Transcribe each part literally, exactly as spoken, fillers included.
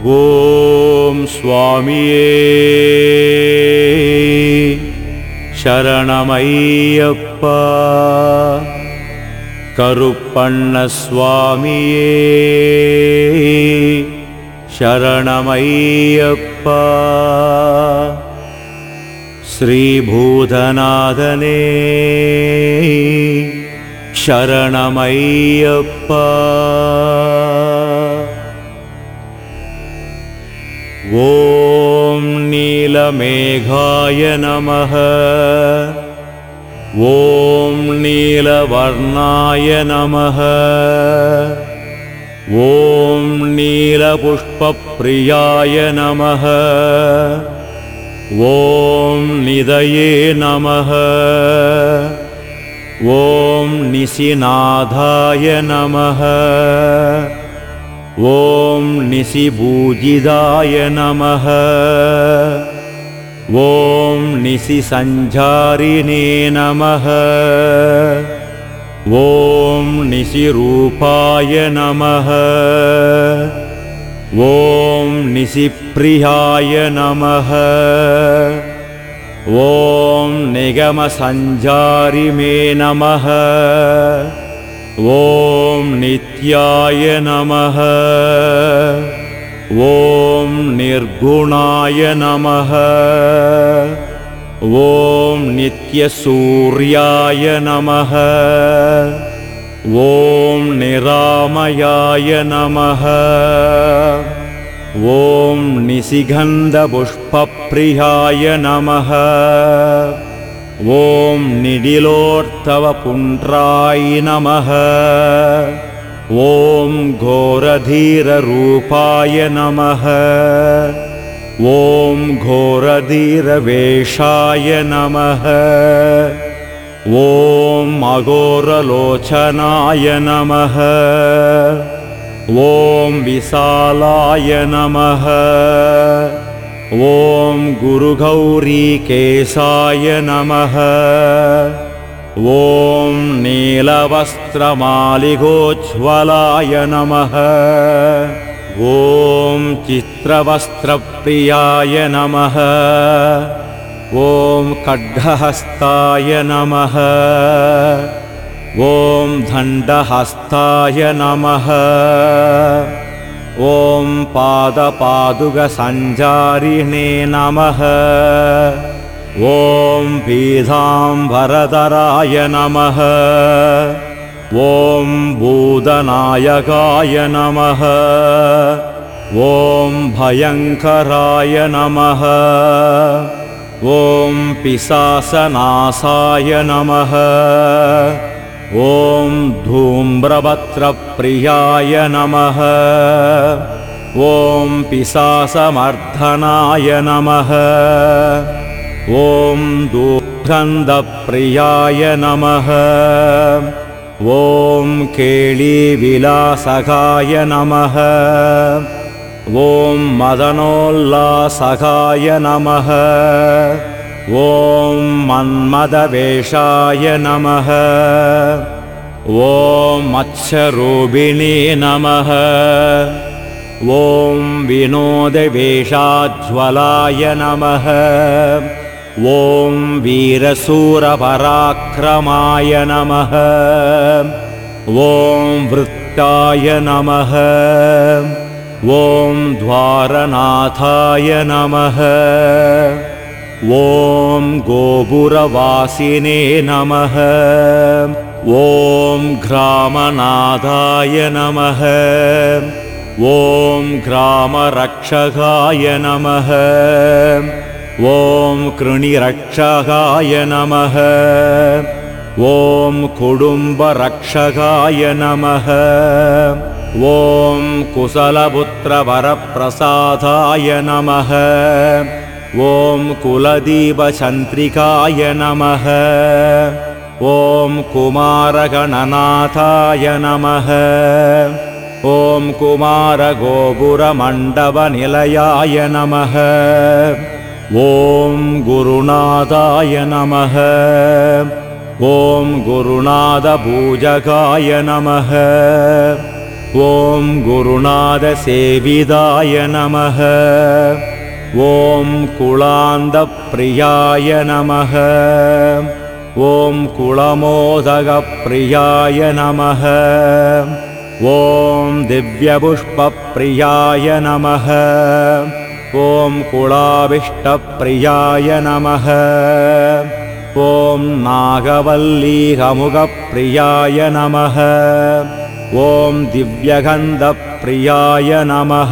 ஓம் சுவாமியே சரணமையப்பா. கருப்பண்ண சுவாமியே சரணமையப்பா. ஸ்ரீபூதநாதனே சரணமையப்பா. ஓம் நீலமேகாய நமः. ஓம் நீலவர்ணாய நமः. ஓம் நீலபுஷ்பப்ரியாய நமः. ஓம் நிதயே நமः. ஓம் நிசிநாதாய நமः. ஓம் நிசிபூஜிதாய நமः. ஓம் நிசிசஞ்சாரிணே நமः. ஓம் நிசிரூபாய நமः. ஓம் நிசிப்ரியாய நமः. ஓம் நிகமசஞ்சாரிமே நமः. ஓம் நித்யாய நமः. ஓம் நிர்குணாய நமः. ஓம் நித்யசூர்யாய நமः. ஓம் நிராமயாய நமः. ஓம் நிசிகந்தபுஷ்பப்ரியாய நமः. ஓம் நிடிலோர்த்தவபுண்ட்ராய நமः. ஓம் घोरधीररूपाय नमः. ஓம் घोरधीरवेषाय नमः. ஓம் अघोरलोचनाय नमः. ஓம் विशालाय नमः. ஓம் गुरुगौरीकेशाय नमः. ஓம் நீலவஸ்திரமாலிகோஜ்வலாய நமः. ஓம் சித்ரவஸ்திரப்ரியாய நமः. ஓம் கட்கஹஸ்தாய நமः. ஓம் தண்டஹஸ்தாய நமः. ஓம் பாதபாதுகசஞ்சாரிணே நமः. ஓம் பீதாம்பரதராய நமः. ஓம் பூதநாயகாய நமः. ஓம் பயங்கராய நமः. ஓம் பிசாசநாசாய நமः. ஓம் தூம்ரபத்ரப்ரியாய நமः. ஓம் பிசாசமர்தனாய நமः. ஓம் துர்கந்தப்ரியாய நமः. ஓம் கேளிவிலாசகாய நமः. ஓம் மதனோல்லாசகாய நமः. ஓம் மன்மதவேஷாய நமः. ஓம் மத்ஸ்யரூபிணே நமः. ஓம் வினோதவேஷாஜ்வலாய நமः. ஓம் வீரசூரபராக்கிரமாய நமः. ஓம் விருத்தாய நமः. ஓம் துவாரநாதாய நமः. ஓம் கோபுரவாசினே நமः. ஓம் கிராமநாதாய நமः. ஓம் கிராமரக்ஷகாய நமः. ஓம் கிருணிரக்ஷகாய நமः. ஓம் குடும்பரக்ஷகாய நமः. ஓம் குசலபுத்திரவரப்பிரசாதாய நமः. ஓம் குலதீபசந்திரிகாய நமः. ஓம் குமாரகணநாதாய நமः. ஓம் குமாரகோபுரமண்டபநிலயாய நமः. ஓம் குருநாதாய நமः. ஓம் குருநாதபூஜகாய நமः. ॐ गुरुनाथसेविदाय नमः। ॐ कुलान्दप्रियाय नमः। ॐ कुलमोदकप्रियाय नमः। ॐ दिव्यपुष्पप्रियाय नमः। ॐ कुलाभिष्टप्रियाय नमः। ॐ नागवल्लीकमुखप्रियाय नमः। ॐ दिव्यगन्धप्रियाय नमः।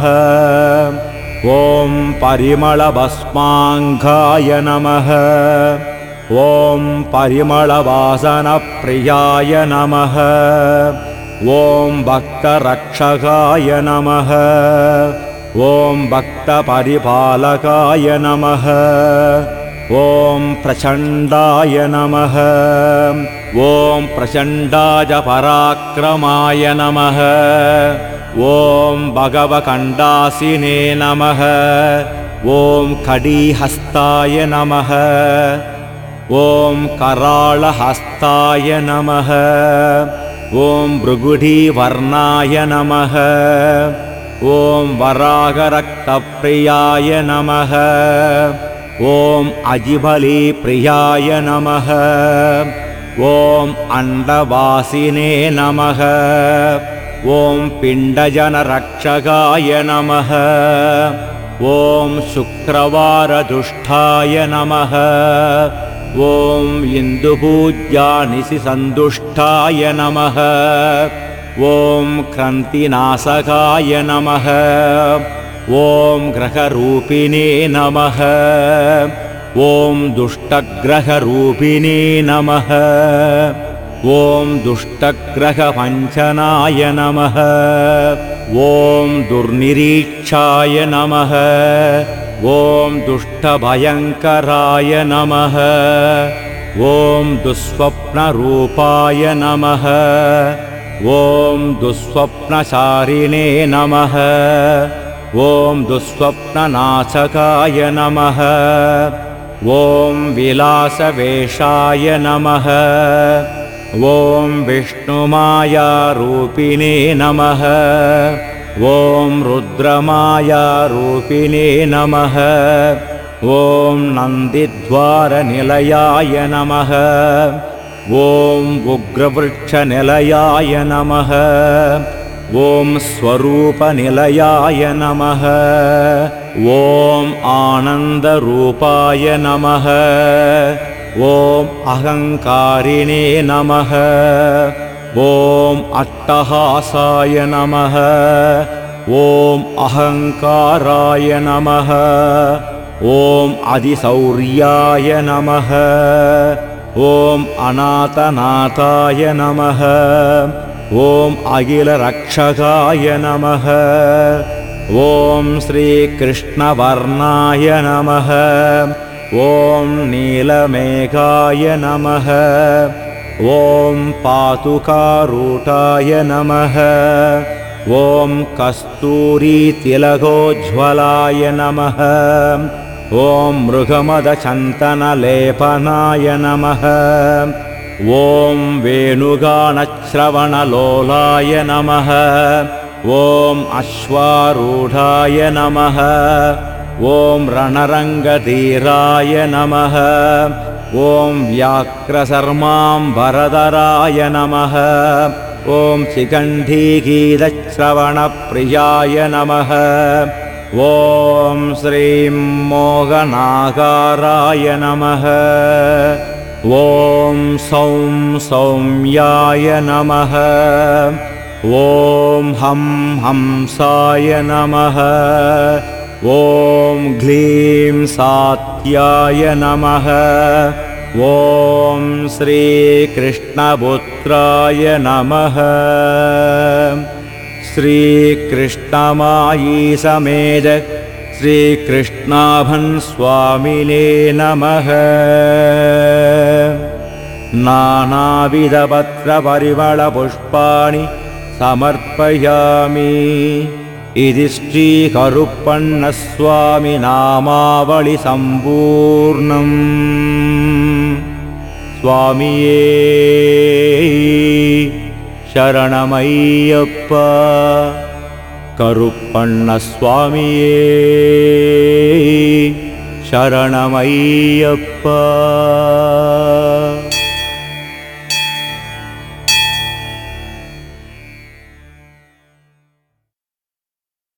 ॐ परिमलभस्माङ्गाय नमः। ॐ परिमलवासनप्रियाय नमः। ॐ भक्तरक्षकाय नमः। ॐ भक्तपरिपालकाय नमः। ॐ प्रचण्डाय नमः। ॐ प्रचण्डाय पराक्रमाय नमः। ॐ भगवकण्डासिने नमः। ॐ खडीहस्ताय नमः। ॐ कराळहस्ताय नमः। ॐ भृगुडीवर्णाय नमः। ॐ वरागरक्तप्रियाय नमः। ॐ अजिबलीप्रियाय नमः। ॐ अण्डवासिने नमः। ॐ पिण्डजनरक्षकाय नमः। ॐ शुक्रवारदुष्टाय नमः। ॐ इन्दुपूज्यानिशिसन्तुष्टाय नमः। ॐ क्रान्तिनाशकाय नमः। ॐ ग्रहरूपिणे नमः। ॐ दुष्टग्रहरूपिणे नमः। ॐ दुष्टग्रहपञ्चनाय नमः। ॐ दुर्निरीक्षाय नमः। ॐ दुष्टभयङ्कराय नमः। ॐ दुःस्वप्नरूपाय नमः। ॐ दुःस्वप्नचारिणे नमः। ॐ दुःस्वप्ननाशकाय नमः। ॐ विलासवेषाय नमः। ॐ विष्णुमायारूपिणे नमः। ॐ रुद्रमायारूपिणे नमः। ॐ नन्दिद्वारनिलयाय नमः। ॐ उग्रवृक्षनिलयाय नमः। ॐ स्वरूपनिलयाय नमः। ॐ आनन्दरूपाय नमः। ॐ अहङ्कारिणे नमः। ॐ अट्टहासाय नमः। ॐ अहङ्काराय नमः। ॐ अधिशौर्याय नमः। ॐ अनाथनाथाय नमः। ॐ अखिलरक्षकाय नमः। ॐ श्रीकृष्णवर्णाय नमः। ॐ नीलमेघाय नमः। ॐ पादुकारूढाय नमः। ॐ कस्तूरीतिलकोज्ज्वलाय नमः। ॐ मृगमदचन्दनलेपनाय नमः। ॐ वेणुगानश्रवणलोलाय नमः। ॐ अश्वारूढाय नमः। ॐ रणरङ्गधीराय नमः। ॐ व्याघ्रशर्माम्बरधराय नमः। ॐ शिखण्डीगीतश्रवणप्रियाय नमः। ॐ श्रीं मोहनागाराय नमः। ॐ सौं सौम्याय नमः। ॐ हं हंसाय नमः। ॐ ग्लीं सात्याय नमः। ॐ श्रीकृष्णपुत्राय नमः। श्रीकृष्णमायी समेत श्रीकृष्णाभन् स्वामिने नमः। नानाविधपत्रपरिमलपुष्पाणि समर्पयामि। इति श्रीकरुप्पण्णस्वामी नामावळि सम्पूर्णम्। स्वामिये शरणमय्यप्पा करुप्पण्णस्वामिये शरणमय्यप्पा।